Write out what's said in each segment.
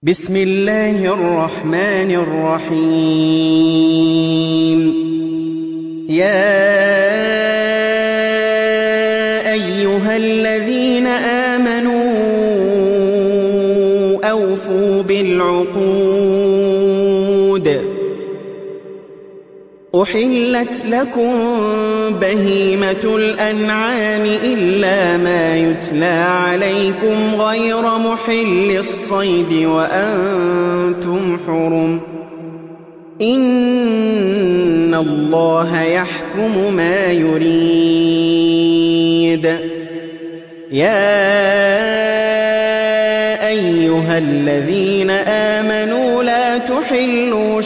بسم الله الرحمن الرحيم. يا أيها الذين آمنوا أوفوا بالعقود. أحلت لكم بهيمة الأنعام إلا ما يتلى عليكم غير محل الصيد وأنتم حرم. إن الله يحكم ما يريد. يا أيها الذين آمنوا لا تحلوا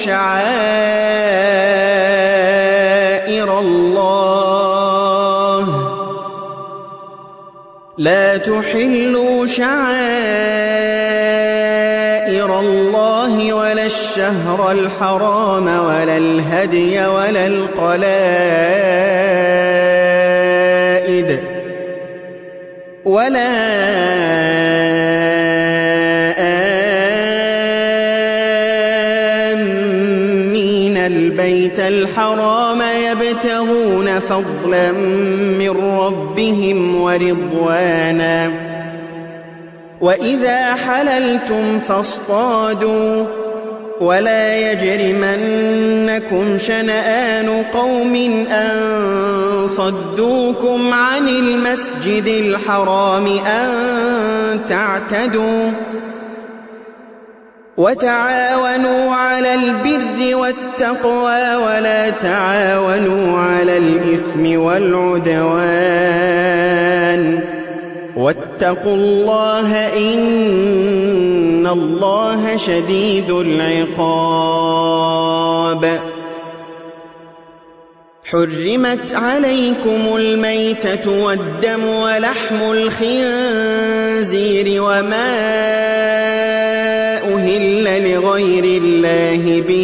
شعائر الله ولا الشهر الحرام ولا الهدي ولا القلائد ولا آمين البيت الحرام يبتغون فضلا من ربهم ورضوانا. وإذا حللتم فاصطادوا ولا يجرمنكم شنآن قوم أن صدوكم عن المسجد الحرام أن تعتدوا. وتعاونوا على البر والتقوى ولا تعاونوا على الإثم والعدوان. واتقوا الله إن الله شديد العقاب. حرمت عليكم الميتة والدم ولحم الخنزير وما أهل لغير الله به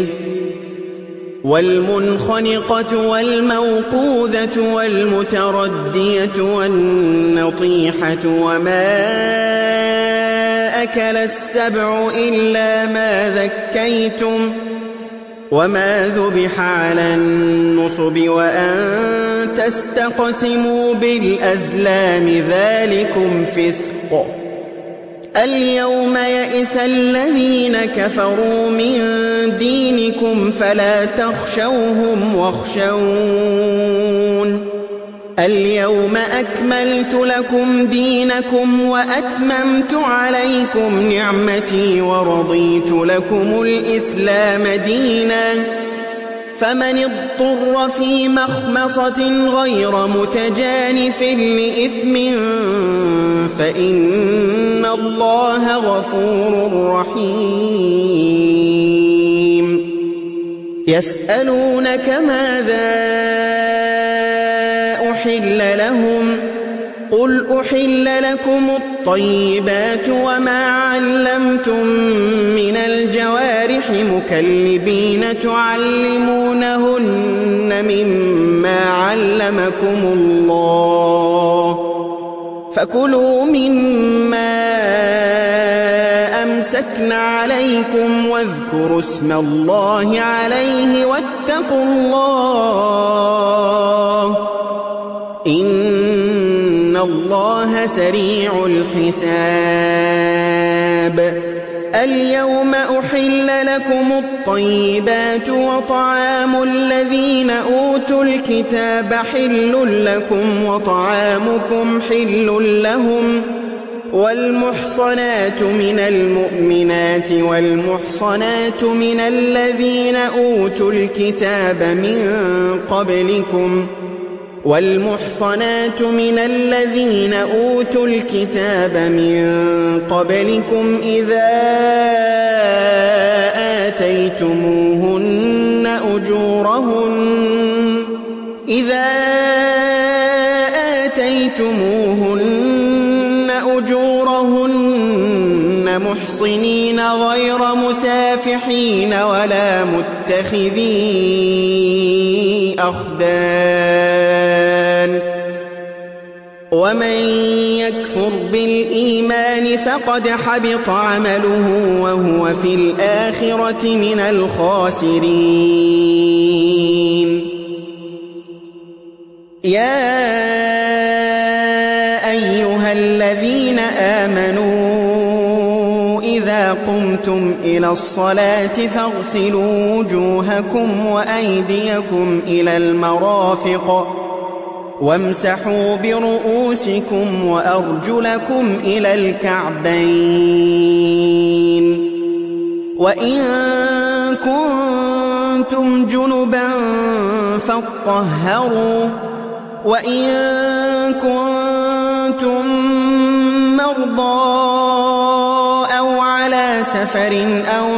والمنخنقة والموقوذة والمتردية والنطيحة وما أكل السبع إلا ما ذكيتم وما ذبح على النصب وأن تستقسموا بالأزلام ذلكم فسق. اليوم يئس الذين كفروا من دينكم فلا تخشوهم واخشون. اليوم أكملت لكم دينكم وأتممت عليكم نعمتي ورضيت لكم الإسلام دينا. فمن اضطر في مخمصة غير متجانف لإثم فإن الله غفور رحيم. يسألونك ماذا أحل لهم قل أحل لكم الطيبات وما علمتم من الجوارح مكلبين تعلمونهن مما علمكم الله فكلوا مما أمسكن عليكم واذكروا اسم الله عليه واتقوا الله إن الله سريع الحساب. اليوم أحل لكم الطيبات وطعام الذين أوتوا الكتاب حل لكم وطعامكم حل لهم. والمحصنات من المؤمنات والمحصنات من الذين أوتوا الكتاب من قبلكم إذا آتيتموهن أجورهن محصنين غير مسافحين ولا متخذي أخدان ومن يكفر بالإيمان فقد حبط عمله وهو في الآخرة من الخاسرين. يا أيها الذين آمنوا إذا قمتم إلى الصلاة فاغسلوا وجوهكم وأيديكم إلى المرافق وامسحوا برؤوسكم وأرجلكم إلى الكعبين، وإن كنتم جنبا فاطهروا، وإن كنتم مرضى أو على سفر أو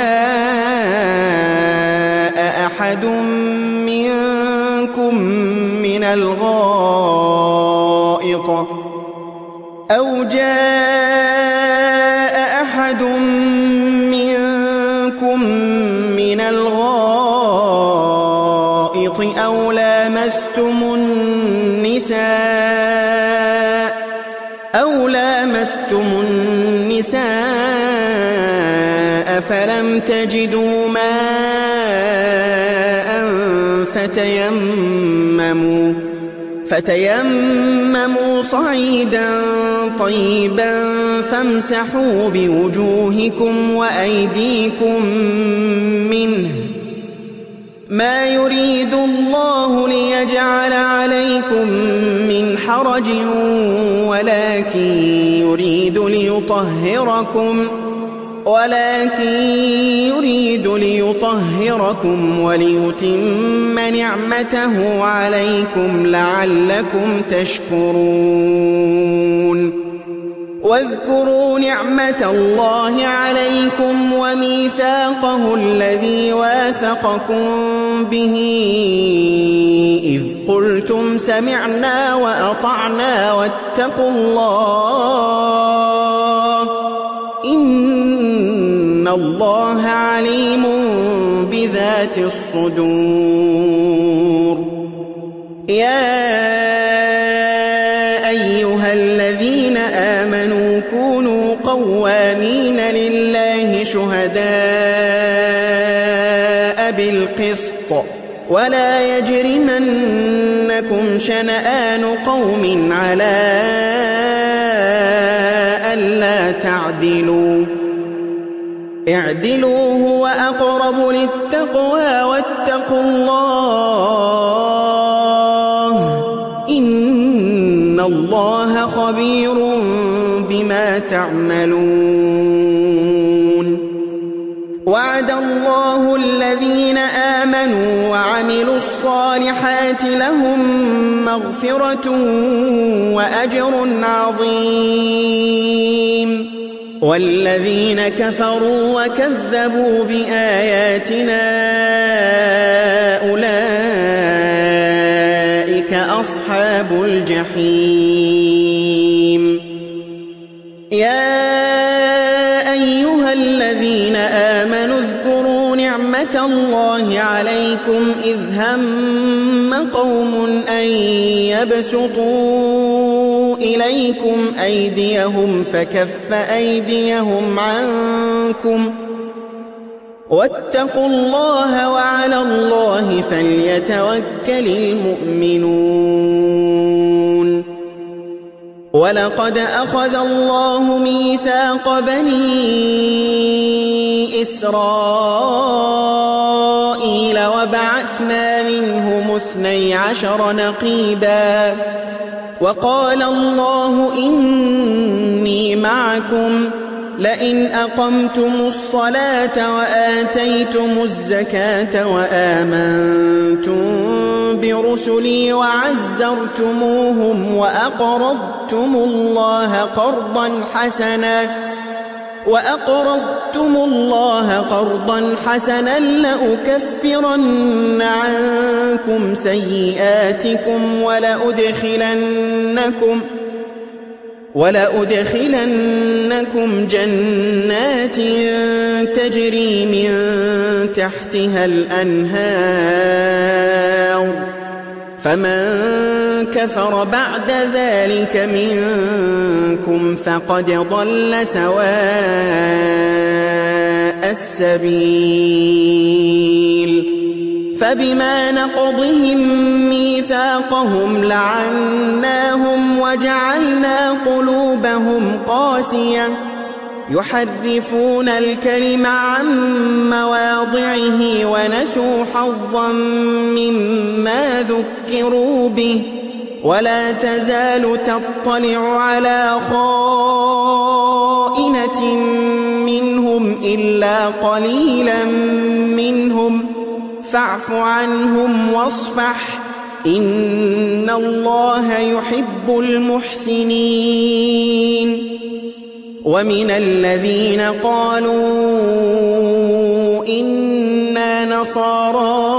جاء أحد منكم من الغائط أو لامستم النساء فلم تجدوا ماء فتيمموا صعيدا طيبا فامسحوا بوجوهكم وأيديكم منه، ما يريد الله ليجعل عليكم من حرج ولكن يريد ليطهركم وليتم نعمته عليكم لعلكم تشكرون. واذكروا نعمة الله عليكم وميثاقه الذي واثقكم به إذ قلتم سمعنا وأطعنا واتقوا الله إن الله عليم بذات الصدور. يا أيها الذين آمنوا كونوا قوامين لله شهداء بالقسط ولا يجرمنكم شنآن قوم على ألا تعدلوا، اعدلوا هو أقرب للتقوى واتقوا الله إن الله خبير بما تعملون. وعد الله الذين آمنوا وعملوا الصالحات لهم مغفرة وأجر عظيم، والذين كفروا وكذبوا بآياتنا أولئك أصحاب الجحيم. يا أيها الذين آمنوا اذكروا نعمة الله عليكم إذ هم قوم أن يبسطوا إليكم أيديهم فكف أيديهم عنكم واتقوا الله وعلى الله فليتوكل المؤمنون. ولقد أخذ الله ميثاق بني إسرائيل وبعثنا منهم 12 نقيبا وقال الله إني معكم لئن أقمتم الصلاة وآتيتم الزكاة وآمنتم برسلي وعزرتموهم وأقرضتم الله قرضا حسنا لأكفرن عنكم سيئاتكم ولأدخلنكم جنات تجري من تحتها الأنهار فمن كفر بعد ذلك منكم فقد ضل سواء السبيل فبما نقضهم ميثاقهم لعناهم وجعلنا قلوبهم قاسية يحرفون الكلم عن مواضعه ونسوا حظا مما ذكروا به ولا تزال تطلع على خائنة منهم إلا قليلا منهم فاعف عنهم واصفح إن الله يحب المحسنين ومن الذين قالوا إنا نصارى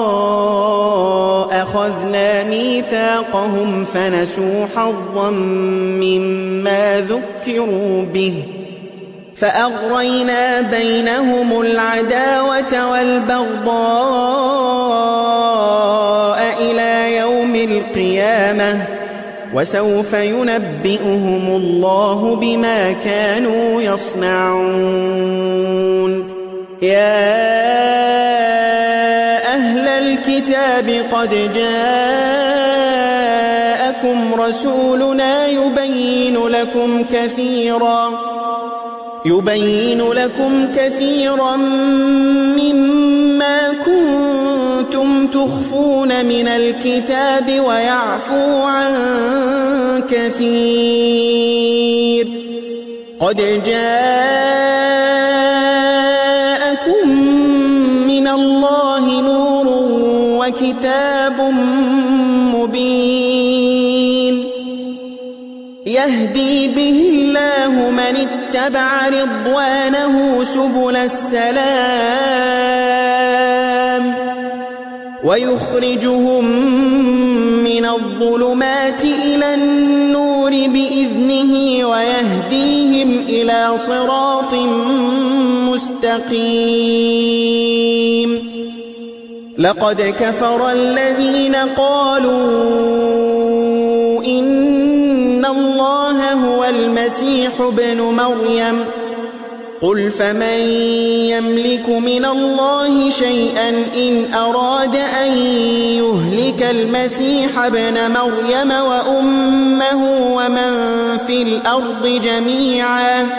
أخذنا ميثاقهم فنسوا حظا مما ذكروا به فأغرينا بينهم العداوة والبغضاء إلى يوم القيامة وسوف ينبئهم الله بما كانوا يصنعون يا أهل الكتاب قد جاءكم رسولنا يبين لكم كثيرا مما كنتم تخفون من الكتاب ويعفو عن كثير قد جاءكم من الله نور وكتاب مبين يهدي به الله من اتبع رضوانه سبل السلام ويخرجهم من الظلمات إلى النور بإذنه ويهديهم إلى صراط مستقيم لقد كفر الذين قالوا إن الله هو المسيح ابن مريم قل فمن يملك من الله شيئا إن أراد أن يهلك المسيح ابن مريم وأمه ومن في الأرض جميعا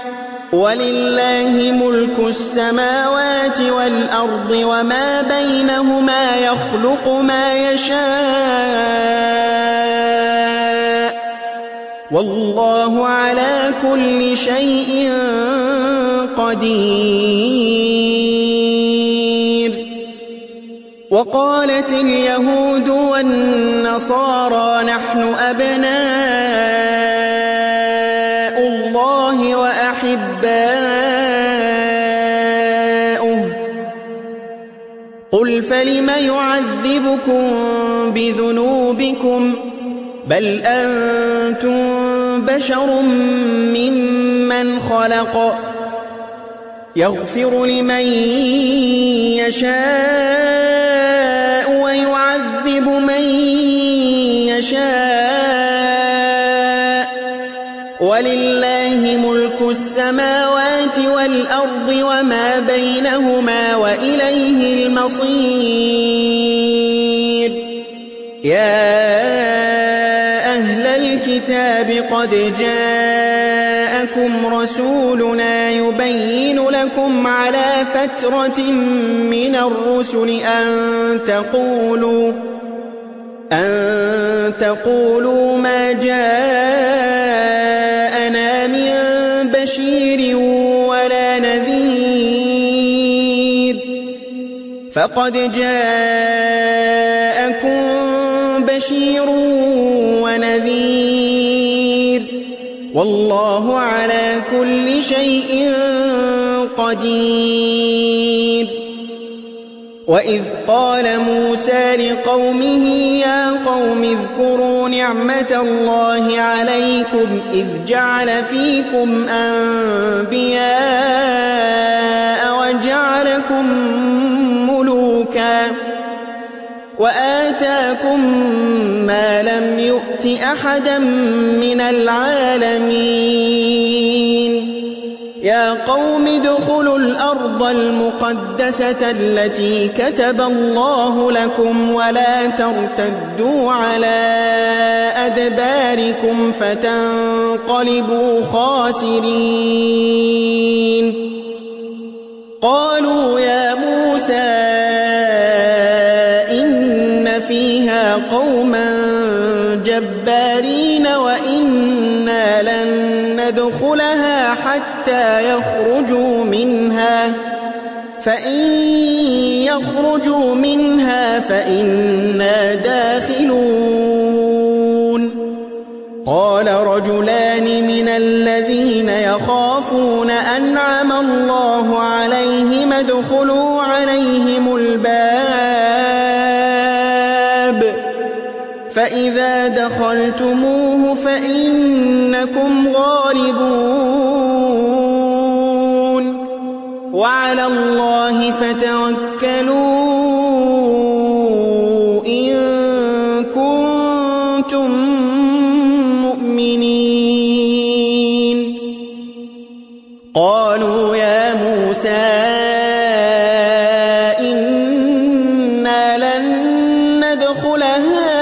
ولله ملك السماوات والأرض وما بينهما يخلق ما يشاء والله على كل شيء قدير وقالت اليهود والنصارى نحن أبناء الله وأحباؤه قل فلم يعذبكم بذنوبكم بل أنتم بشر ممن خلق يغفر لمن يشاء ويعذب من يشاء ولله ملك السماوات والأرض وما بينهما وإليه المصير يا أهل الكتاب قد جاءكم رسولنا يبين لكم على فترة من الرسل أن تقولوا ما جاءنا من بشير ولا نذير فقد جاءكم بشير ونذير والله على كل شيء قدير وإذ قال موسى لقومه يا قوم اذكروا نعمة الله عليكم إذ جعل فيكم أنبياء وآتاكم ما لم يؤت أحدا من العالمين يا قوم ادخلوا الأرض المقدسة التي كتب الله لكم ولا ترتدوا على أدباركم فتنقلبوا خاسرين قالوا يا موسى إن فيها قوما جبارين وإنا لن ندخلها حتى يخرجوا منها فإن يخرجوا منها فإنا داخلون قال رجلان من الذين يخافون أنعم الله عليهم ادخلوا عليهم الباب فإذا دخلتموه فإنكم غالبون وعلى الله فتوكلوا إن كنتم مؤمنين قالوا يا موسى إنا لن ندخلها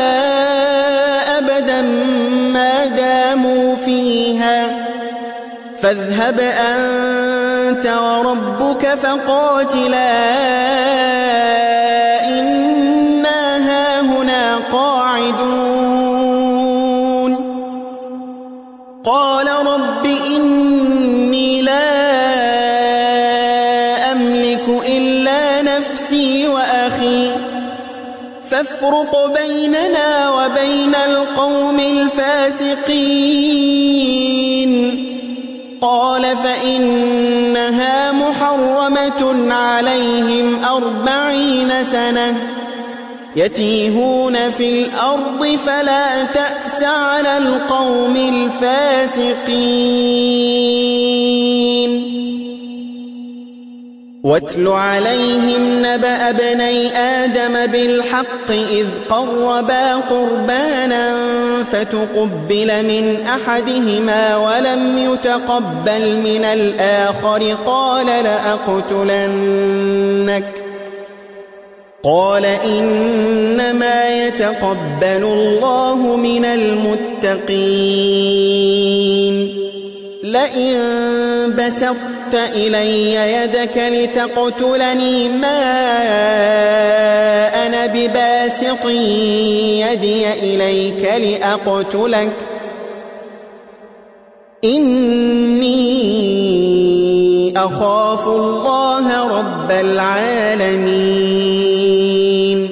أبدا ما داموا فيها فاذهب أنت وربك فقاتلا إنا هاهنا قاعدون قال رب إني لا أملك إلا نفسي وأخي فافرق بيننا وبين القوم الفاسقين قال فإنها محرمة عليهم 40 سنة يتيهون في الأرض فلا تأس على القوم الفاسقين واتل عليهم نبأ ابني آدم بالحق إذ قربا قربانا فتقبل من أحدهما ولم يتقبل من الآخر قال لأقتلنك قال إنما يتقبل الله من المتقين لئن بسطت إلي يدك لتقتلني ما أنا بباسط يدي إليك لأقتلك إني أخاف الله رب العالمين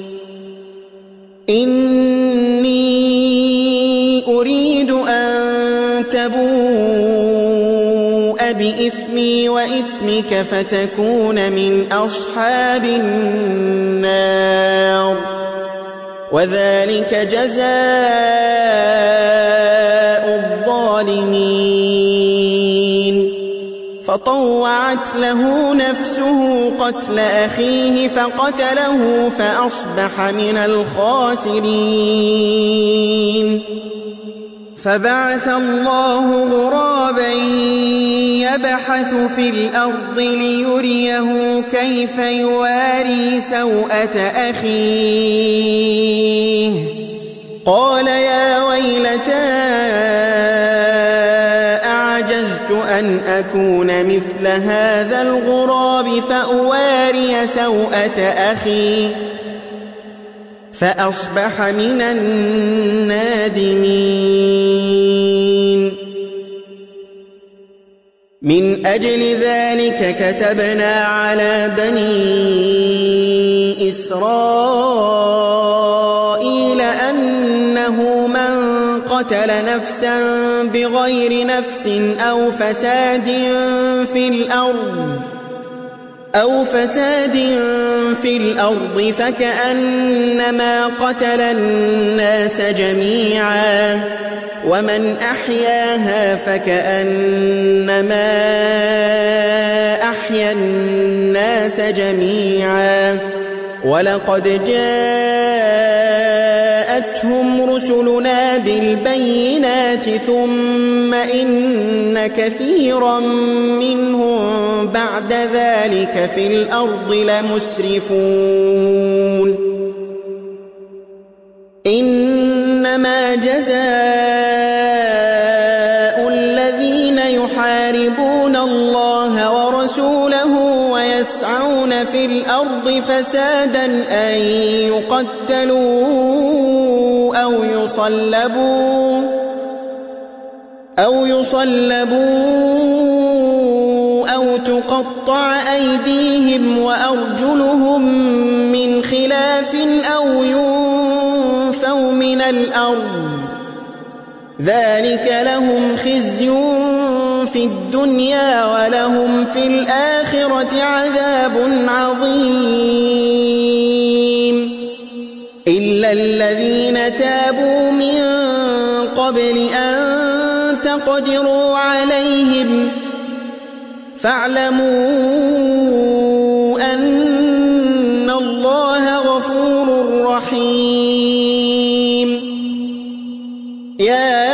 إني أريد أن تبوء بإثمي وإثمك فتكون من أصحاب النار وذلك جزاء الظالمين فطوعت له نفسه قتل أخيه فقتله فأصبح من الخاسرين فبعث الله غرابا يبحث في الأرض ليريه كيف يواري سوءة أخيه قال يا ويلتى أعجزت أن أكون مثل هذا الغراب فأواري سوءة أخي فأصبح من النادمين من أجل ذلك كتبنا على بني إسرائيل أنه من قتل نفسا بغير نفس أو فساد في الأرض فكأنما قتل الناس جميعا ومن أحياها فكأنما أحيا الناس جميعا ولقد جاءتهم رسلنا بالبينات ثم إن كثيرا منهم بعد ذلك في الأرض لمسرفون إنما جزاء الذين يحاربون الله ورسوله ويسعون في الأرض فسادا أن يقتلوا أو يصلبوا أو تقطع أيديهم وأرجلهم من خلاف أو ينفوا من الأرض ذلك لهم خزي في الدنيا ولهم في الآخرة عذاب عظيم إلا الذين تابوا من قبل أن تقدروا عليهم فاعلموا أن الله غفور رحيم يا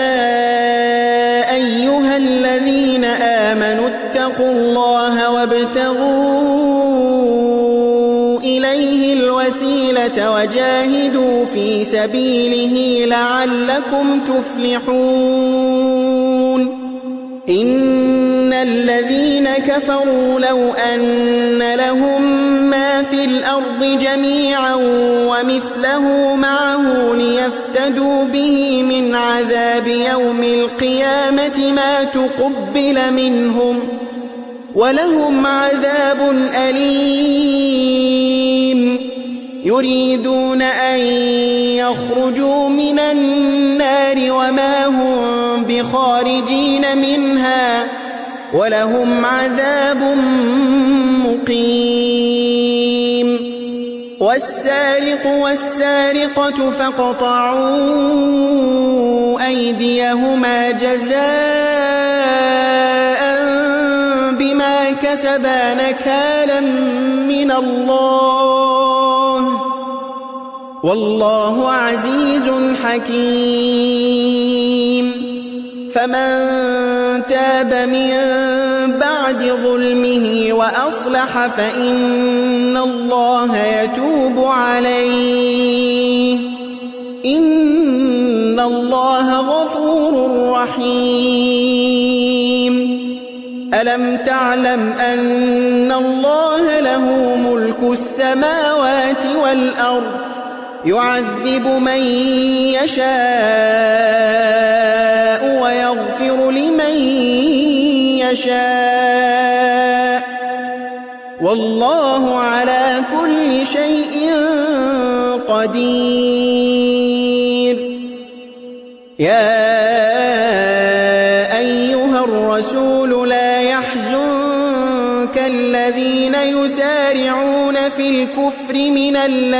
أيها الذين آمنوا اتقوا الله وابتغوا إليه الوسيلة وجاهدوا في سبيله لعلكم تفلحون إن الذين كفروا لو أن لهم ما في الأرض جميعا ومثله معه ليفتدوا به من عذاب يوم القيامة ما تقبل منهم ولهم عذاب أليم يريدون أن يخرجوا من النار وما هم بخارجين منها ولهم عذاب مقيم والسارق والسارقة فاقطعوا أيديهما جزاء بما كسبا نكالا من الله والله عزيز حكيم فمن تاب من بعد ظلمه وأصلح فإن الله يتوب عليه إن الله غفور رحيم ألم تعلم أن الله له ملك السماوات والأرض يعذب من يشاء ويغفر لمن يشاء والله على كل شيء قدير يا أيها الرسول لا يحزنك الذين يسارعون في الكفر من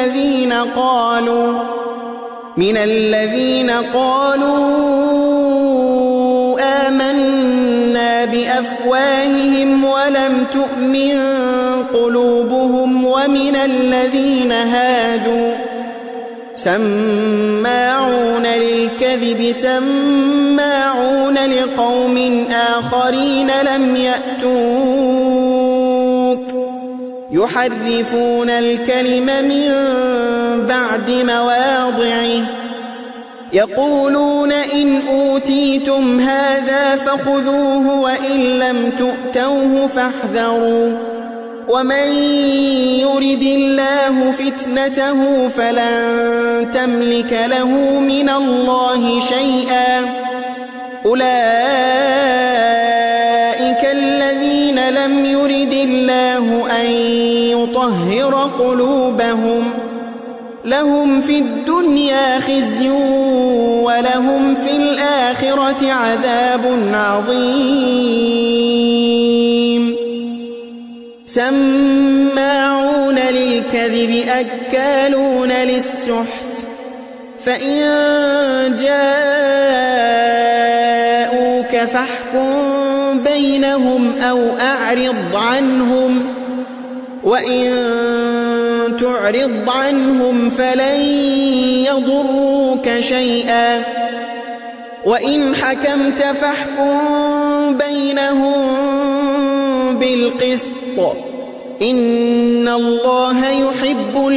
الذين قالوا آمنا بأفواههم ولم تؤمن قلوبهم ومن الذين هادوا سماعون للكذب سماعون لقوم آخرين لم يأتوك يحرفون الكلم من بعد مواضعه يقولون إن أوتيتم هذا فخذوه وإن لم تؤتوه فاحذروا ومن يرد الله فتنته فلن تملك له من الله شيئا أولئك الذين لم يرد الله أن يطهر قلوبهم لهم في الدنيا خزي ولهم في الآخرة عذاب عظيم سماعون للكذب أكالون للسحت فإن جاءوك فاحكم بينهم أو أعرض عنهم وإن تعرض عنهم فلن يضروك شيئا وإن حكمت فاحكم بينهم بالقسط إن الله يحب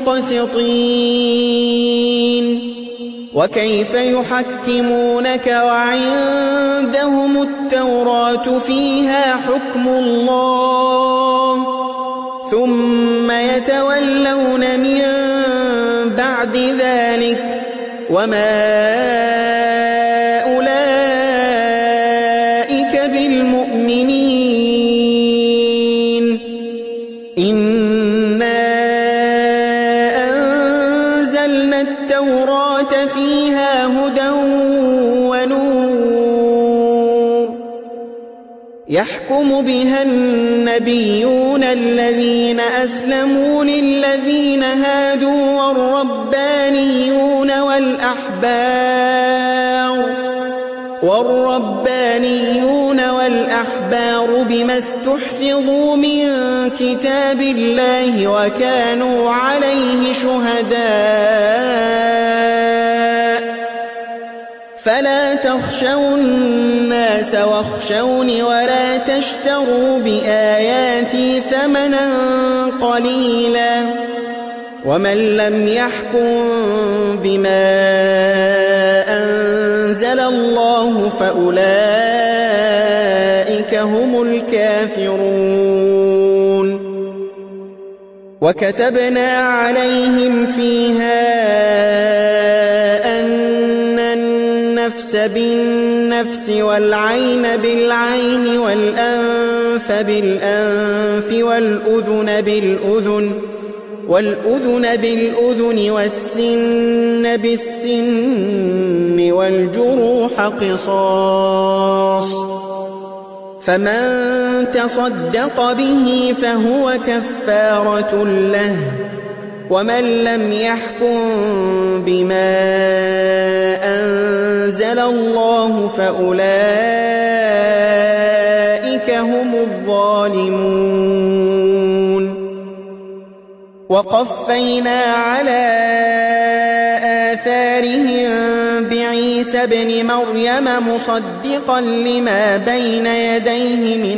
المقسطين وكيف يحكمونك وعندهم التوراة فيها حكم الله ثم يتولون من بعد ذلك وما أولئك بالمؤمنين إنا أنزلنا التوراة فيها هدى ونور يحكم بها النبيون الذين أسلموا للذين هادوا والربانيون والأحبار بما استحفظوا من كتاب الله وكانوا عليه شهداء فلا تخشوا الناس واخشوني ولا تشتروا بآياتي ثمنا قليلا ومن لم يحكم بما أنزل الله فأولئك هم الكافرون وكتبنا عليهم فيها أن النفس بالنفس والعين بالعين والأنف بالأنف والأذن بالأذن والسن بالسن والجروح قصاص فمن تصدق به فهو كفارة له ومن لم يحكم بما أنزل الله فأولئك هم الظالمون وقفينا على آثارهم بعيسى ابن مريم مصدقا لما بين يديه من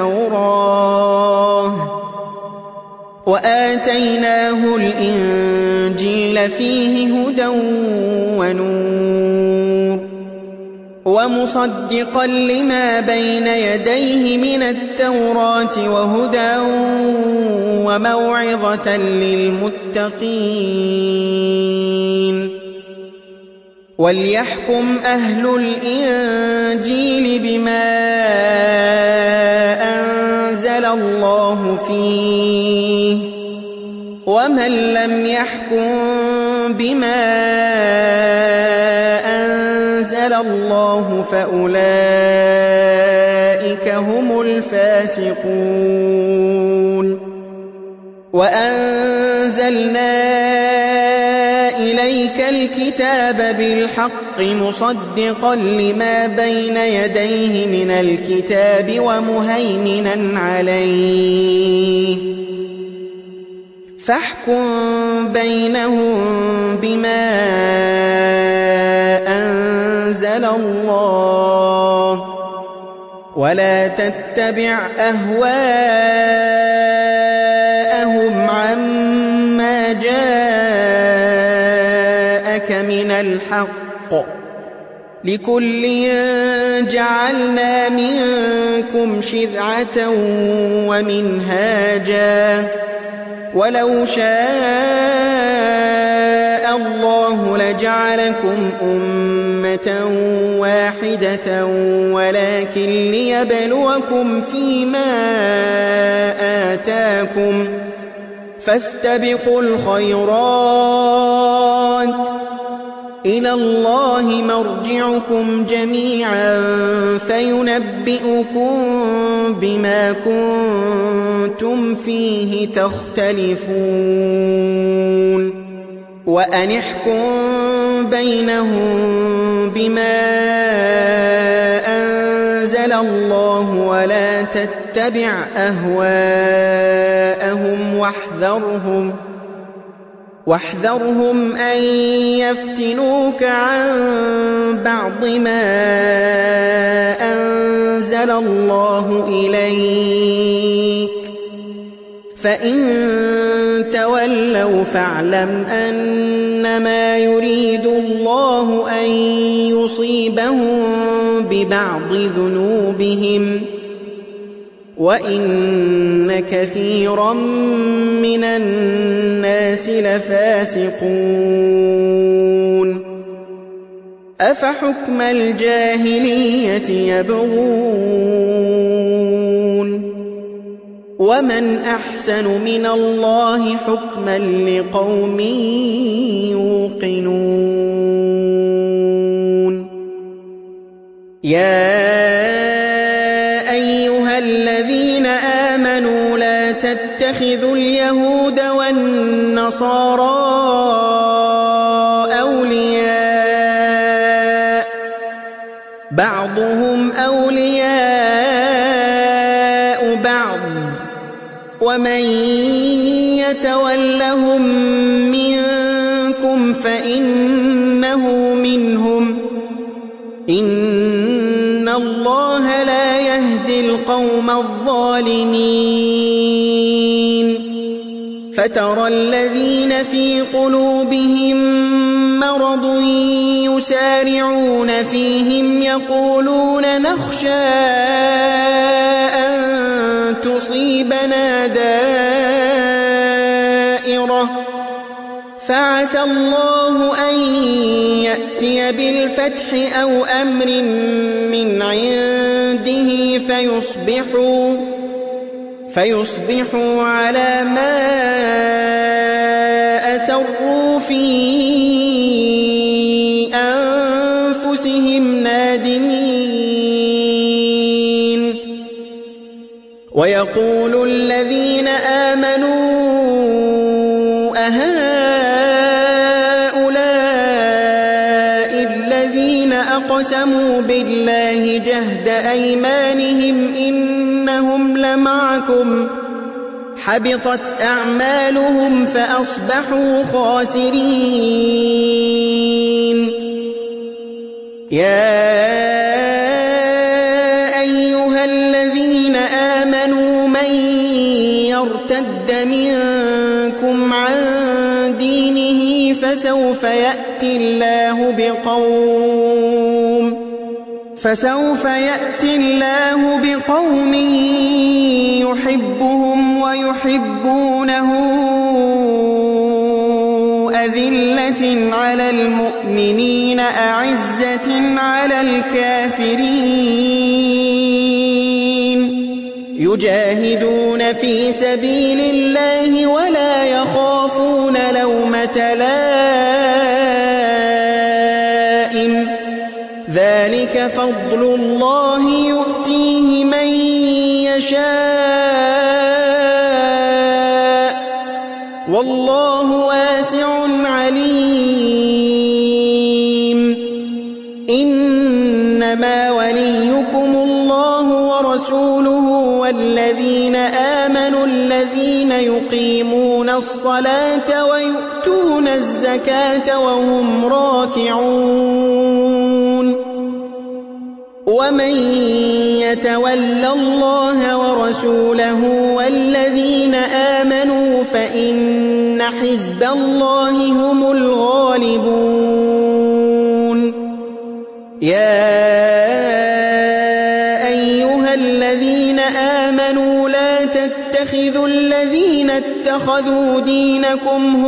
التوراة وآتيناه الإنجيل فيه هدى ونور ومصدقا لما بين يديه من التوراة وهدى وموعظة للمتقين وليحكم أهل الإنجيل بما أنزل الله فيه ومن لم يحكم بما أنزل الله فأولئك هم الفاسقون وأنزلنا إليك الكتاب بالحق مصدقا لما بين يديه من الكتاب ومهيمنا عليه فاحكم بينهم بما أنزل الله ولا تتبع أهواءهم عما جاءك من الحق لكل جعلنا منكم شرعة ومنهاجا ولو شاء الله لجعلكم أمة واحدة ولكن ليبلوكم فيما آتاكم فاستبقوا الخيرات إلى الله مرجعكم جميعا فينبئكم بما كنتم فيه تختلفون وأن احكم بينهم بما أنزل الله ولا تتبع أهواءهم واحذرهم أن يفتنوك عن بعض ما أنزل الله إليك، فإن تولوا فاعلم أنما يريد الله أن يصيبهم ببعض ذنوبهم، وإن كثيرا من الناس لفاسقون. أفحكم الجاهلية يبغون، ومن أحسن من الله حكما لقوم يوقنون. يا أيها الذين آمنوا لا تتخذوا اليهود والنصارى أولياء، بعضهم أولياء بعض، ومن يتولهم منكم فإنه منهم، إن الله لا يهدي القوم الظالمين. فترى الذين في قلوبهم مرض يسارعون فيهم يقولون نخشى أن تصيبنا دائرة، فعسى الله أن يأتي بالفتح أو أمر من عنده فيصبحوا على ما أسروا في أنفسهم نادمين. ويقول الذين آمنوا أهؤلاء الذين أقسموا بالله جهد أيمانهم إنهم لمعكم، حبطت أعمالهم فأصبحوا خاسرين. يا أيها الذين آمنوا من يرتد منكم عن دينه فسوف يأتي الله بقوم يحبهم ويحبونه أذلة على المؤمنين أعزة على الكافرين، يجاهدون في سبيل الله ولا يخافون لومة لائم، ذلك فضل الله يؤتيه من يشاء، والله واسع عليم. إنما وليكم الله ورسوله والذين آمنوا الذين يقيمون الصلاة ويؤتون الزكاة وهم راكعون. ومن يتول الله ورسوله والذين آمنوا فإن حزب الله هم الغالبون. يا أيها الذين آمنوا لا تتخذوا الذين اتخذوا دينكم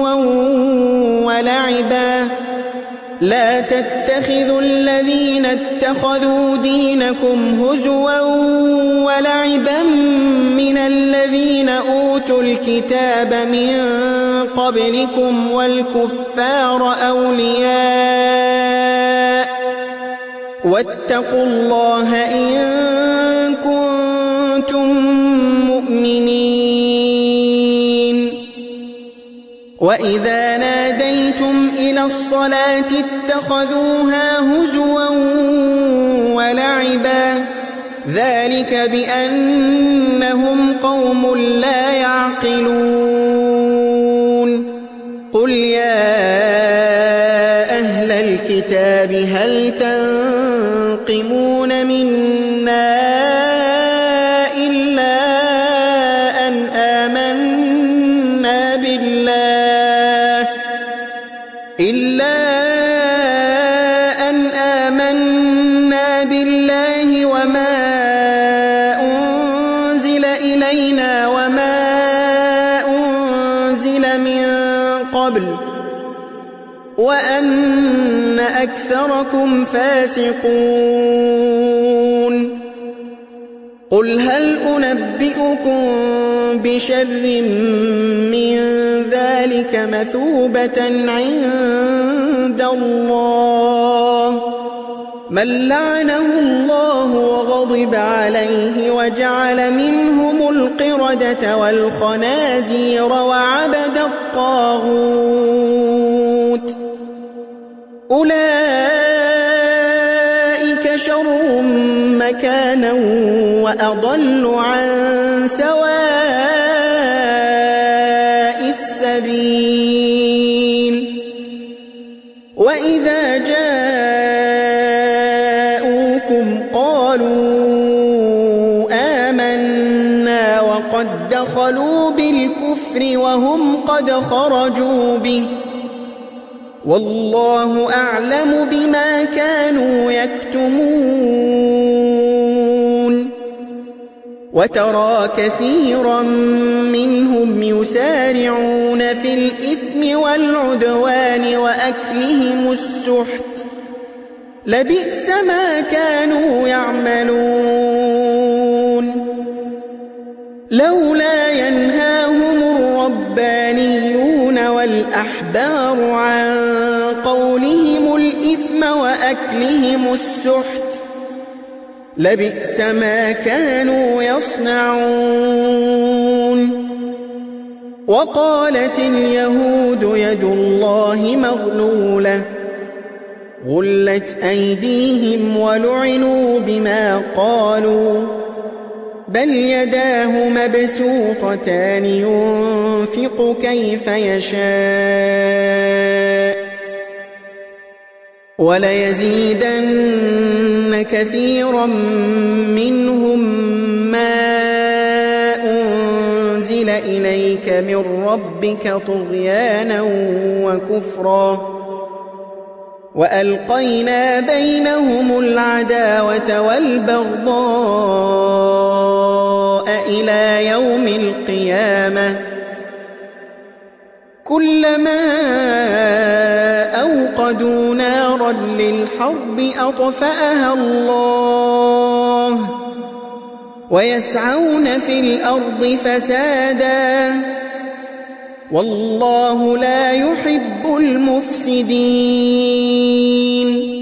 هزوا ولعبا من الذين أوتوا الكتاب من قبلكم والكفار أولياء، واتقوا الله إن كنتم مؤمنين. وإذا ناديتم إلى الصلاة اتخذوها هزوا ولعبا، ذلك بأنهم قوم لا يعقلون. إلينا وما أنزل من قبل وأن أكثركم فاسقون قل هل أنبئكم بشر من ذلك مثوبة عند الله من لعنه الله وغضب عليه وجعل منهم القردة والخنازير وعبد الطاغوت أولئك شر مكانا وأضل عن سواء السبيل وإذا جاءوكم قالوا آمنا وقد دخلوا بالكفر وهم قد خرجوا به والله أعلم بما كانوا يكتمون وترى كثيرا منهم يسارعون في الإثم والعدوان وأكلهم السحت لبئس ما كانوا يعملون لولا ينهاهم الربانيون والأحبار عن قولهم الإثم وأكلهم السحت لبئس ما كانوا يصنعون وقالت اليهود يد الله مغلولة غلت أيديهم ولعنوا بما قالوا بل يداه مبسوطتان ينفق كيف يشاء وليزيدن كثيرا منهم ما أنزل إليك من ربك طغيانا وكفرا وألقينا بينهم العداوة والبغضاء إلى يوم القيامة كلما أوقدوا نارا للحرب أطفأها الله ويسعون في الأرض فسادا والله لا يحب المفسدين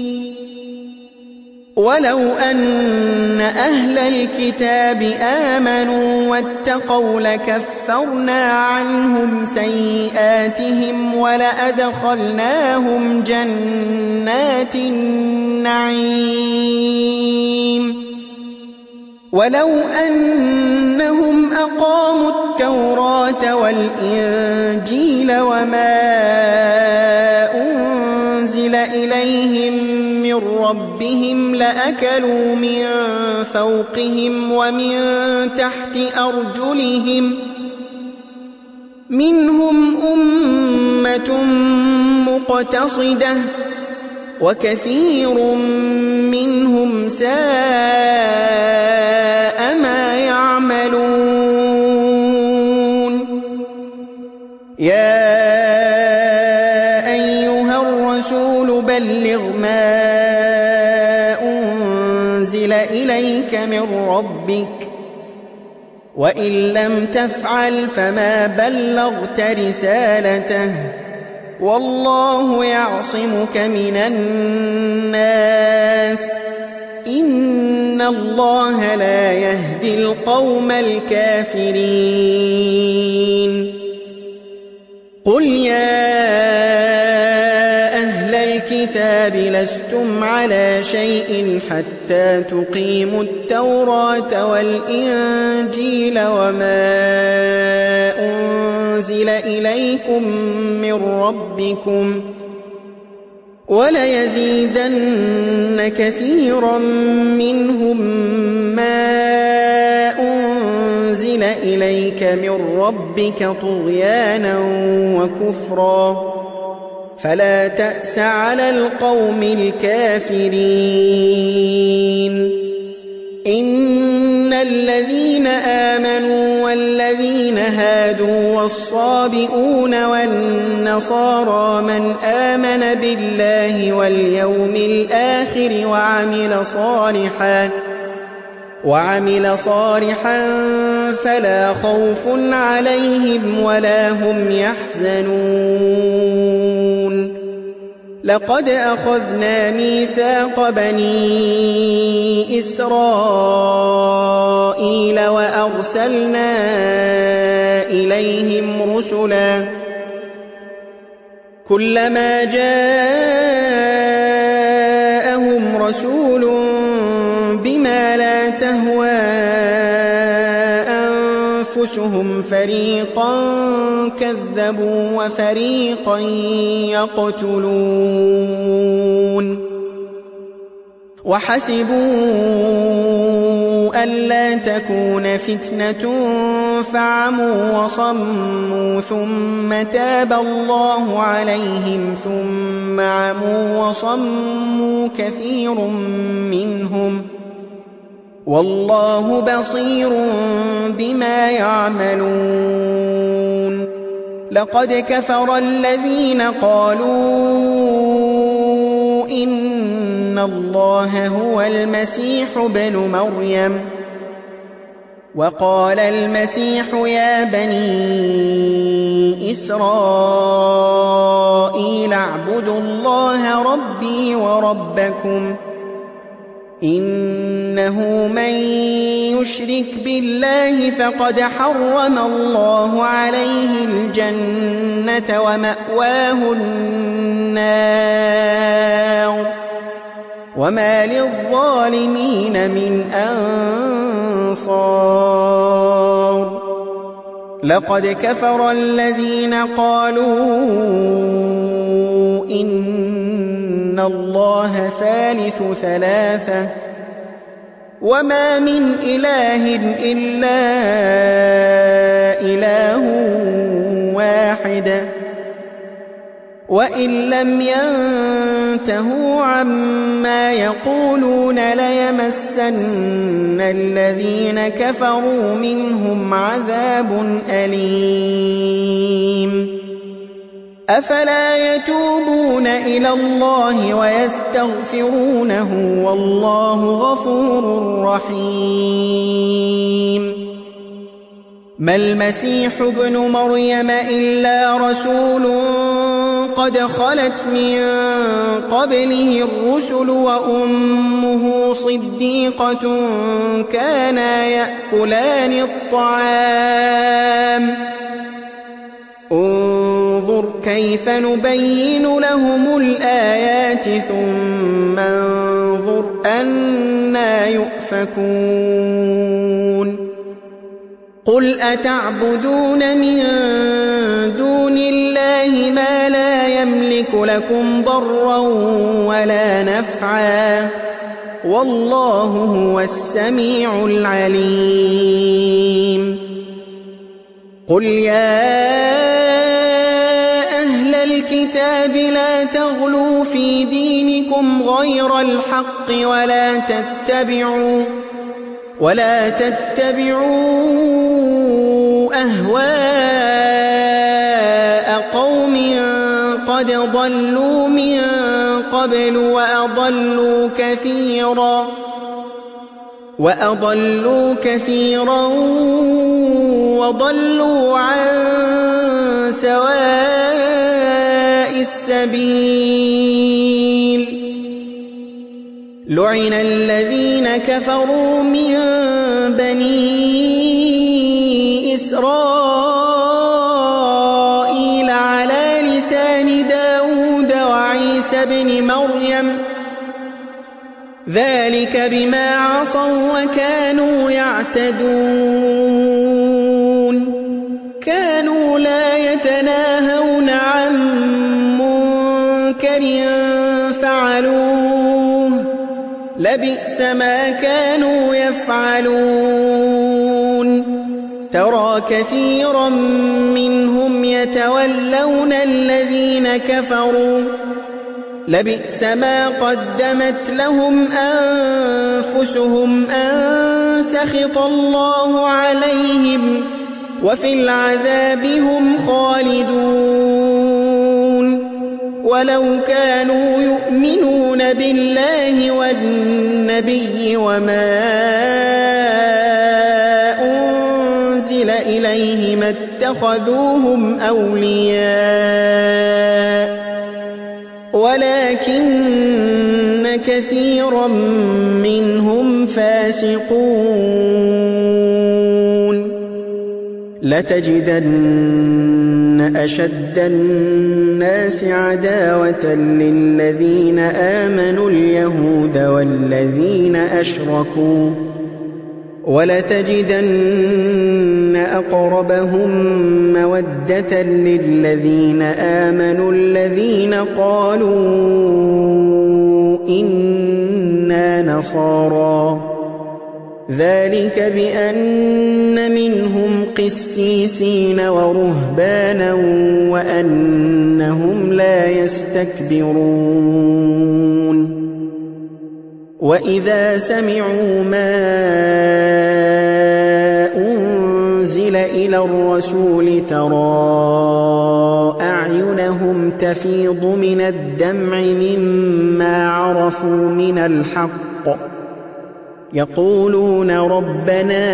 ولو أن أهل الكتاب آمنوا واتقوا لكفرنا عنهم سيئاتهم ولأدخلناهم جنات النعيم ولو أنهم أقاموا التوراة والإنجيل وما أنزل إليهم من ربهم لأكلوا من فوقهم ومن تحت أرجلهم منهم أمة مقتصدة وكثير منهم ساء ما يعملون يا أيها الرسول بلغ ما أنزل إليك من ربك وإن لم تفعل فما بلغت رسالته والله يعصمك من الناس إن الله لا يهدي القوم الكافرين قل يا أهل الكتاب لستم على شيء حتى تقيموا التوراة والإنجيل وما أنزل إليكم من ربكم وليزيدن كثيرا منهم ما أنزل إليك من ربك طغيانا وكفرا فلا تأس على القوم الكافرين إن الذين آمنوا والذين هادوا والصابئون والنصارى من آمن بالله واليوم الآخر وعمل صالحا فلا خوف عليهم ولا هم يحزنون لقد أخذنا ميثاق بني إسرائيل وأرسلنا إليهم رسلا كلما جاءهم رسول بما لا تهوى أنفسهم فريقا كذبوا وفريقا يقتلون وحسبوا ألا تكون فتنة فعموا وصموا ثم تاب الله عليهم ثم عموا وصموا كثير منهم والله بصير بما يعملون لقد كفر الذين قالوا إن الله هو المسيح ابن مريم وقال المسيح يا بني إسرائيل اعبدوا الله ربي وربكم إنه من يشرك بالله فقد حرم الله عليه الجنة ومأواه النار وما للظالمين من أنصار لقد كفر الذين قالوا إن الله ثالث ثلاثة وما من إله إلا إله واحد وإن لم ينتهوا عما يقولون ليمسن الذين كفروا منهم عذاب أليم أفلا يتوبون إلى الله ويستغفرونه والله غفور رحيم ما المسيح ابن مريم إلا رسول قد خلت من قبله الرسل وأمه صديقة كانا يأكلان الطعام انظر كيف نبين لهم الآيات ثم انظر أنى يؤفكون قل أتعبدون من دون الله ما لا يملك لكم ضرا ولا نفعا والله هو السميع العليم قل يا أهل الكتاب لا تغلوا في دينكم غير الحق ولا تتبعوا أهواء قوم قد ضلوا من قبل وأضلوا كثيرا وضلوا عن سواء السبيل لعن الذين كفروا من بني إسرائيل على لسان داود وعيسى بن مريم ذلك بما عصوا وكانوا يعتدون كانوا لا يتناهون عن منكر فعلوه لبئس ما كانوا يفعلون ترى كثيرا منهم يتولون الذين كفروا لبئس ما قدمت لهم أنفسهم أن سخط الله عليهم وفي العذاب هم خالدون ولو كانوا يؤمنون بالله والنبي وما أنزل إليه ما اتخذوهم أولياء ولكن كثيرا منهم فاسقون لتجدن أشد الناس عداوة للذين آمنوا اليهود والذين أشركوا ولتجدن أقربهم مودة للذين آمنوا الذين قالوا إنا نصارى ذلك بأن منهم قسيسين ورهبانا وأنهم لا يستكبرون وإذا سمعوا ما أنزل إلى الرسول ترى أعينهم تفيض من الدمع مما عرفوا من الحق يقولون ربنا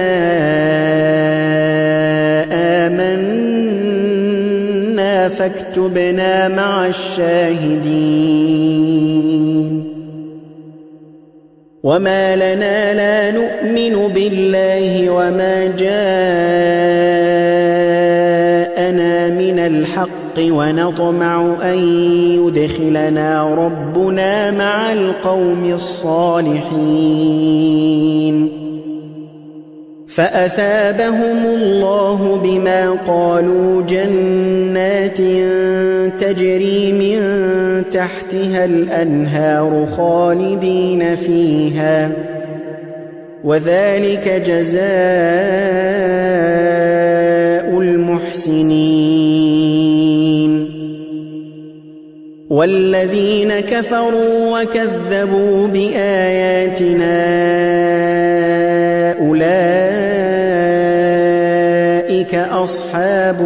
آمنا فاكتبنا مع الشاهدين وما لنا لا نؤمن بالله وما جاءنا من الحق ونطمع أن يدخلنا ربنا مع القوم الصالحين فأثابهم الله بما قالوا جنات تجري من تحتها الأنهار خالدين فيها وذلك جزاء المحسنين والذين كفروا وكذبوا بآياتنا أولئك أصحاب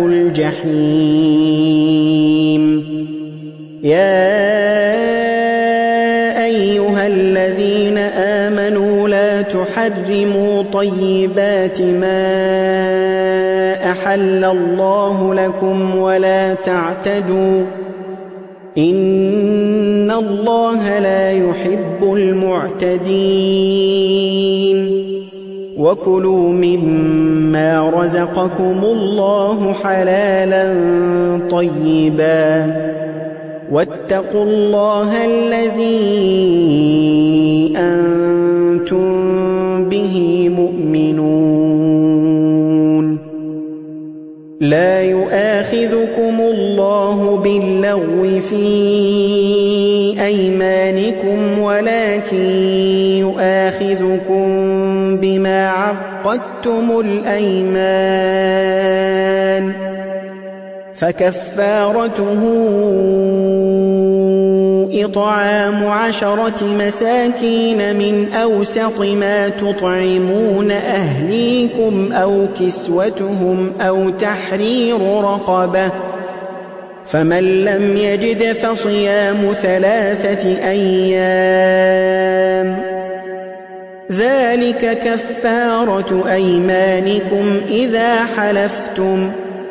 الجحيم يا أيها الذين آمنوا لا تحرموا طيبات ما أحل الله لكم ولا تعتدوا إن الله لا يحب المعتدين وكلوا مما رزقكم الله حلالا طيبا واتقوا الله الذي أنتم به مؤمنون لا يؤاخذكم الله باللغو في أيمانكم ولكن يؤاخذكم بما عقدتم الأيمان فكفارته إطعام 10 مساكين من أوسط ما تطعمون أهليكم أو كسوتهم أو تحرير رقبة فمن لم يجد فصيام 3 أيام ذلك كفارة أيمانكم إذا حلفتم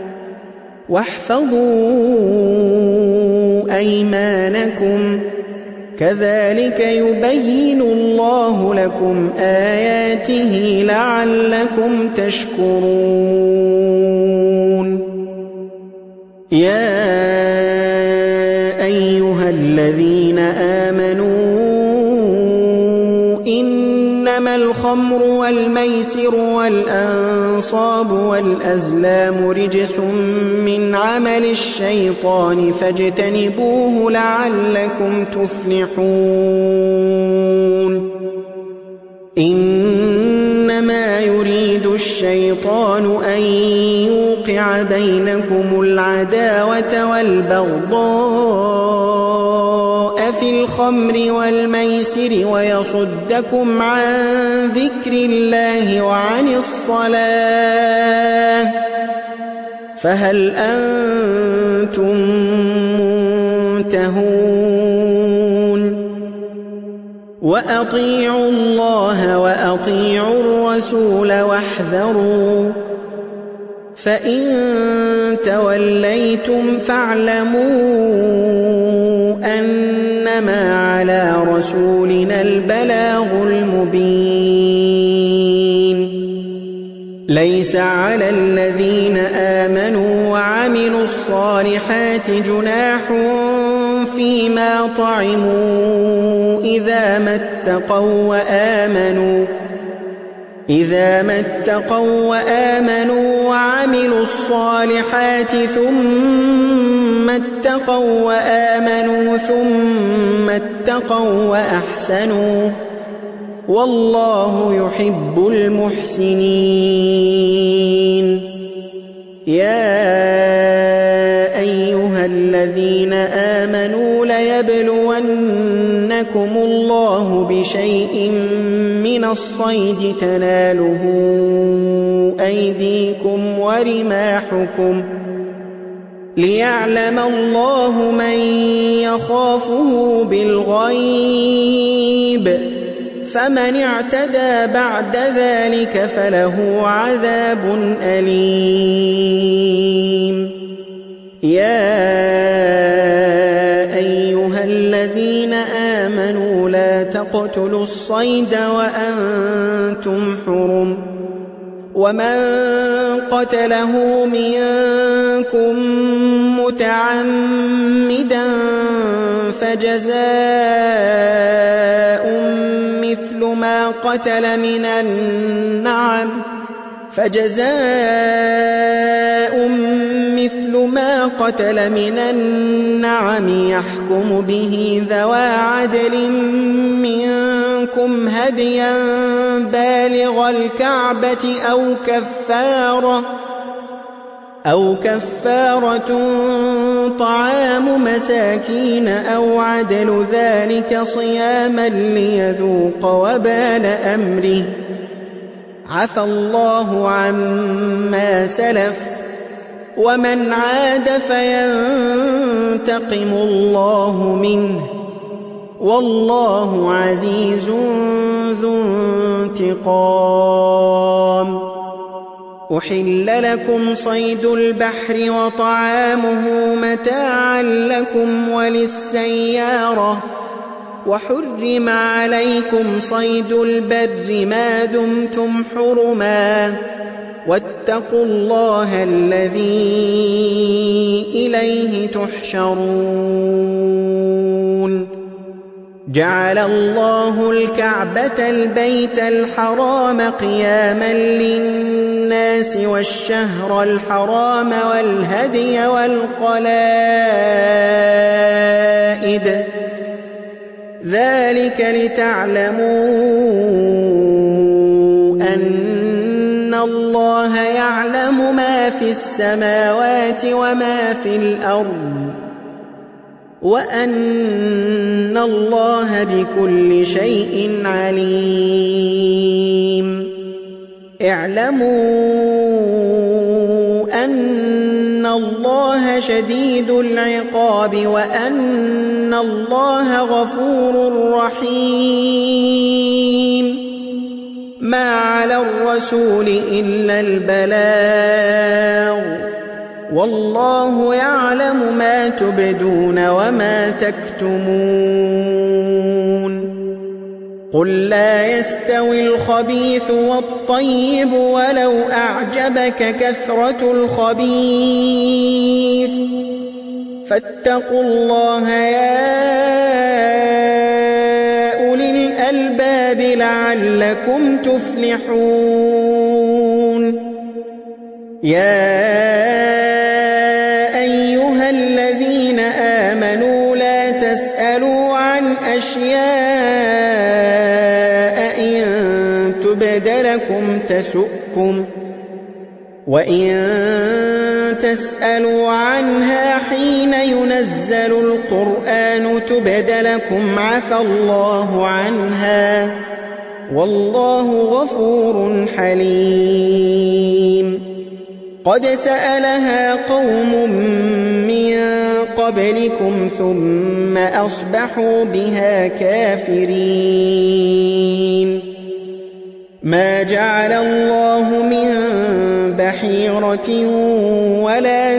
واحفظوا أيمانكم كذلك يبين الله لكم آياته لعلكم تشكرون يا أيها الذين آمنوا إنما الخمر والميسر والأنصاب والأزلام رجس من عمل الشيطان فاجتنبوه لعلكم تفلحون إنما يريد الشيطان أن يوقع بينكم العداوة والبغضاء في الخمر والميسر ويصدكم عن ذكر الله وعن الصلاة فهل أنتم منتهون وأطيعوا الله وأطيعوا الرسول واحذروا فإن توليتم فاعلموا أنما على رسولنا البلاغ المبين ليس على الذين آمنوا وعملوا الصالحات جناح فيما طعموا إذا ما اتقوا وآمنوا وعملوا الصالحات ثم اتقوا وآمنوا ثم اتقوا وأحسنوا والله يحب المحسنين يا أيها الذين آمنوا ليبلونكم الله بشيء من الصيد تناله أيديكم ورماحكم ليعلم الله من يخافه بالغيب فمن اعتدى بعد ذلك فله عذاب أليم يا أيها الذين آمنوا لا تقتلوا الصيد وأنتم حرم ومن قتله منكم متعمدا فجزاء مثل ما قتل من النعم يحكم به ذوى عدل منكم هديا بالغ الكعبة أو كفارة طعام مساكين أو عدل ذلك صياما ليذوق وبال أمره عفى الله عما سلف ومن عاد فينتقم الله منه والله عزيز ذو انتقام أحل لكم صيد البحر وطعامه متاعا لكم وللسيارة وحرم عليكم صيد البر ما دمتم حرما واتقوا الله الذي إليه تحشرون جعل الله الكعبة البيت الحرام قياما للناس والشهر الحرام والهدي والقلائد ذلك لتعلموا أن الله يعلم ما في السماوات وما في الأرض وأن الله بكل شيء عليم اعلموا أن الله شديد العقاب وأن الله غفور رحيم ما على الرسول إلا البلاغ والله يعلم ما تبدون وما تكتمون قل لا يستوي الخبيث والطيب ولو أعجبك كثرة الخبيث فاتقوا الله يا أولي الألباب لعلكم تفلحون يا أيها الذين آمنوا لا تسألوا عن أشياء إن تبد لكم تسؤكم وإن تسألوا عنها حين ينزل القرآن تبد لكم عفى الله عنها والله غفور حليم قد سألها قوم من قبلكم ثم أصبحوا بها كافرين ما جعل الله من بحيرة ولا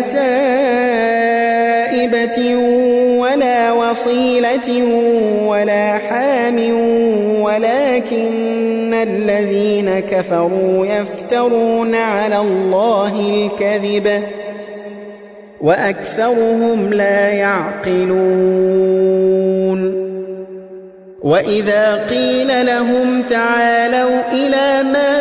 سائبة ولا وصيلة ولا حام ولكن الذين كفروا يفترون على الله الكذب وأكثرهم لا يعقلون وإذا قيل لهم تعالوا إلى ما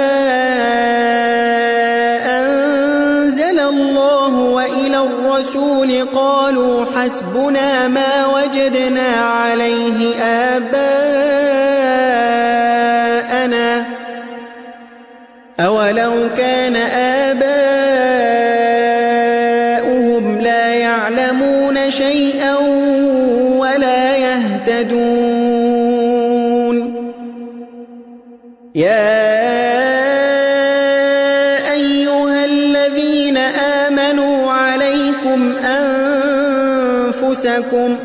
أنزل الله وإلى الرسول قالوا حسبنا ما وجدنا عليه آباءنا أولو كان آباؤهم لا يعلمون شيئا ولا يهتدون يا أيها الذين آمنوا عليكم أنفسكم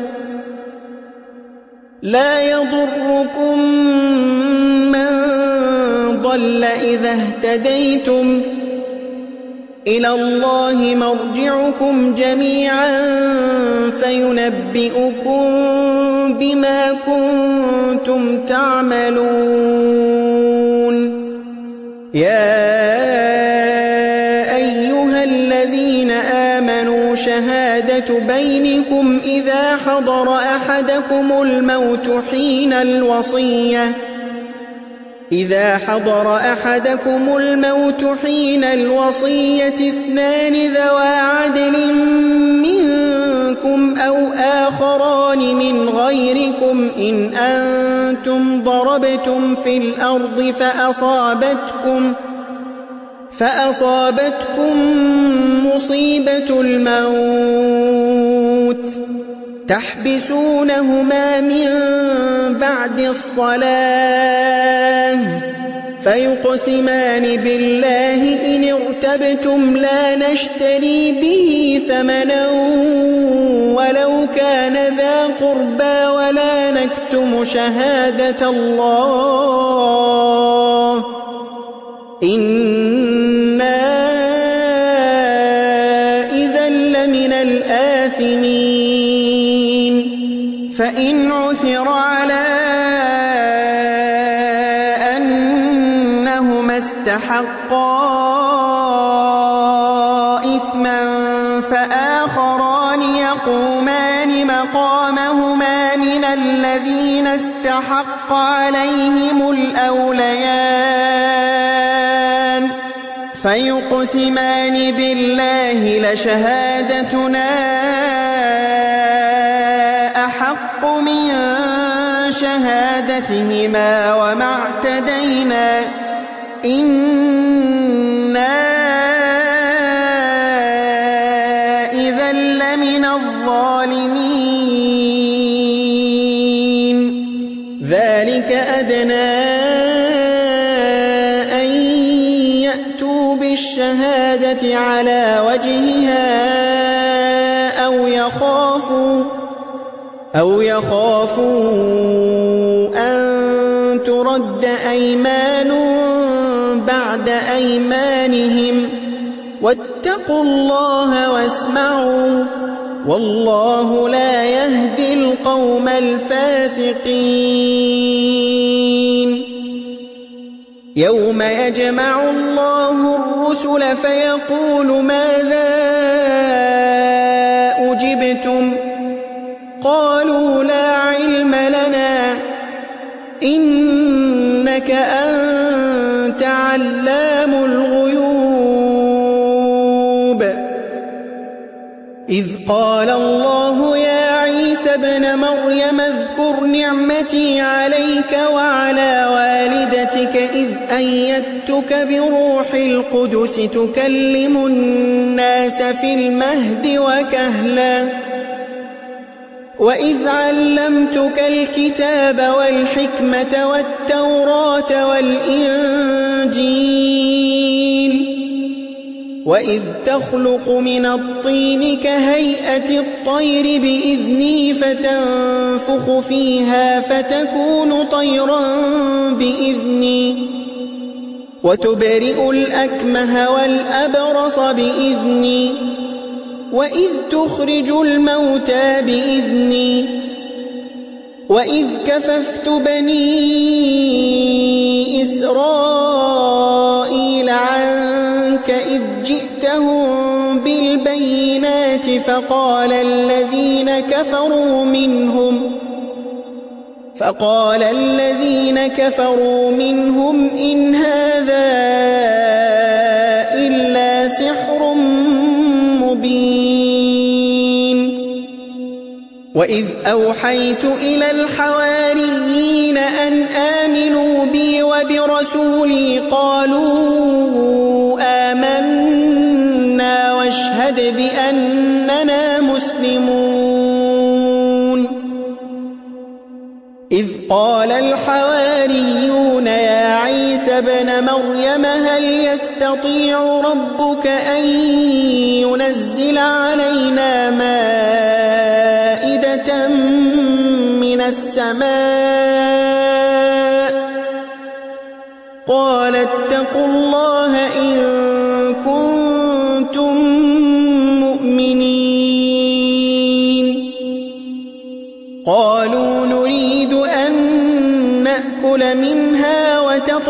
لا يضركم من ضل إذا اهتديتم إلى الله مرجعكم جميعا فينبئكم بما كنتم تعملون يا أيها الذين آمنوا شهادة بينكم إذا حضر أحدكم الموت حين الوصية اثنان ذوى عدل منكم أو آخران من غيركم إن أنتم ضربتم في الأرض فأصابتكم مصيبة الموت تحبسونهما من بعد الصلاة فيقسمان بالله إن ارتبتم لا نشتري به ثمنا ولو كان ذا قربى ولا نكتم شهادة الله إنا إذا لمن الآثمين فإن عثر على أنهما استحقا إثما فآخران يقومان مقامهما من الذين استحق عليهم الأوليان فيقسمان بالله لشهادتنا أحق من شهادتهما وما اعتدينا إنا إذا لمن الظالمين ذلك أدنى أن يأتوا بالشهادة على وجهها أو يخافوا أن ترد أيمان بعد أيمانهم واتقوا الله واسمعوا والله لا يهدي القوم الفاسقين يوم يجمع الله الرسل فيقول ماذا أجبتم قالوا لا علم لنا إنك أنت علام الغيوب إذ قال الله يا عيسى ابن مريم اذكر نعمتي عليك وعلى والدتك إذ أيدتك بروح القدس تكلم الناس في المهد وكهلا وإذ علمتك الكتاب والحكمة والتوراة والإنجيل وإذ تخلق من الطين كهيئة الطير بإذني فتنفخ فيها فتكون طيرا بإذني وتبرئ الأكمه والأبرص بإذني وإذ تخرج الموتى بإذني وإذ كففت بني إسرائيل عنك إذ جئتهم بالبينات فقال الذين كفروا منهم إن هذا إلا سحر مبين وإذ أوحيت إلى الحواريين أن آمنوا بي وبرسولي قالوا آمنا واشهد بأننا مسلمون إذ قال الحواريون يا عيسى ابن مريم هل يستطيع ربك أن ينزل علينا مائدة من السماء قال اتقوا الله إن كنتم مؤمنين قالوا نريد أن نأكل منها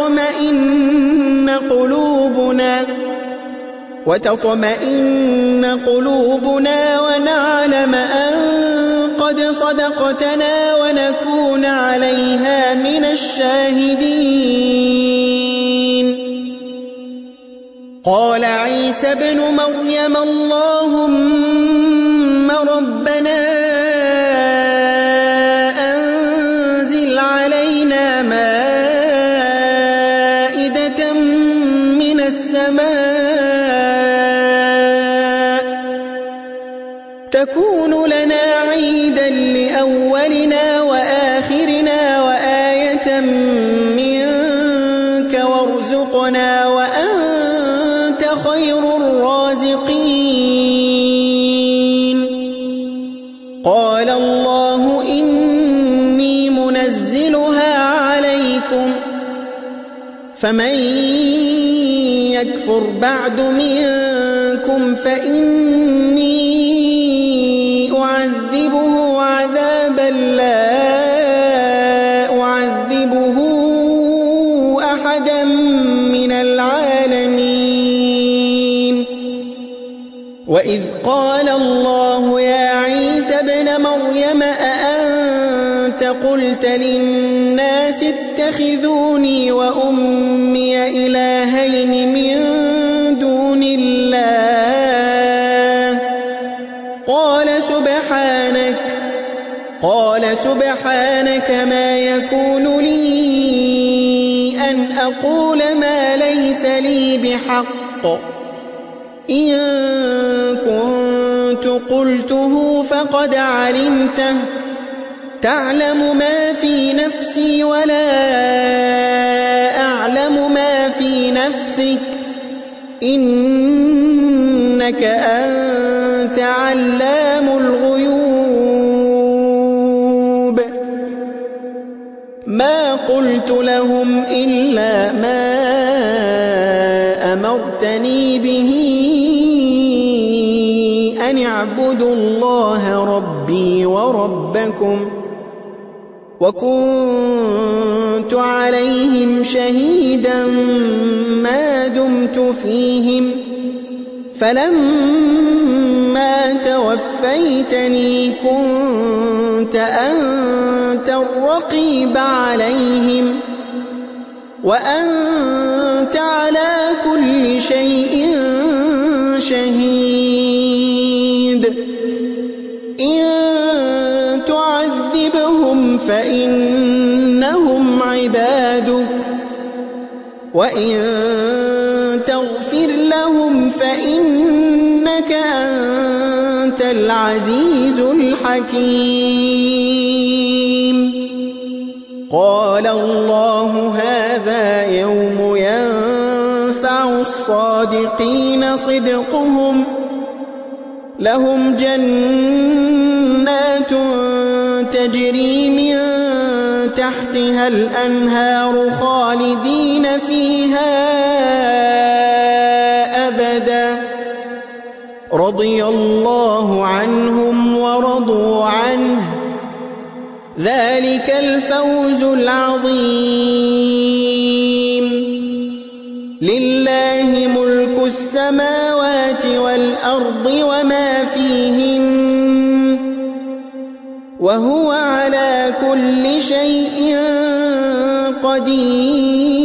وتطمئن قلوبنا ونعلم أن قد صدقتنا ونكون عليها من الشاهدين قال عيسى ابن مريم اللهم ربنا أنزل علينا مائدة من السماء تكون لنا عيدا لأولنا وآخرنا وآية منك وارزقنا وأنت خير الرازقين قال الله إني منزلها عليكم فمن يكفر بعد منكم فإني أعذبه عذابا لا أعذبه أحدا من العالمين وإذ قال الله يا عيسى ابن مريم أأنت قلت للناس اتخذوني وأمي إلهين من دون الله قال سبحانك ما يكون لي أن أقول ما ليس لي بحق إن كنت قلته فقد علمته تعلم ما في نفسي ولا أعلم ما في نفسك إنك أنت علام الغيوب ما قلت لهم إلا ما أمرتني به أن اعبدوا الله ربي وربكم وكنت عليهم شهيدا ما دمت فيهم فلما توفيتني كنت أنت الرقيب عليهم وأنت على كل شيء شهيد فإنهم عبادك وإن تغفر لهم فإنك أنت العزيز الحكيم قال الله هذا يوم ينفع الصادقين صدقهم لهم جنات تجري من تحتها الأنهار خالدين فيها أبدا رضي الله عنهم ورضوا عنه ذلك الفوز العظيم لله ملك السماوات والأرض وما فيهن وهو على كل شيء قدير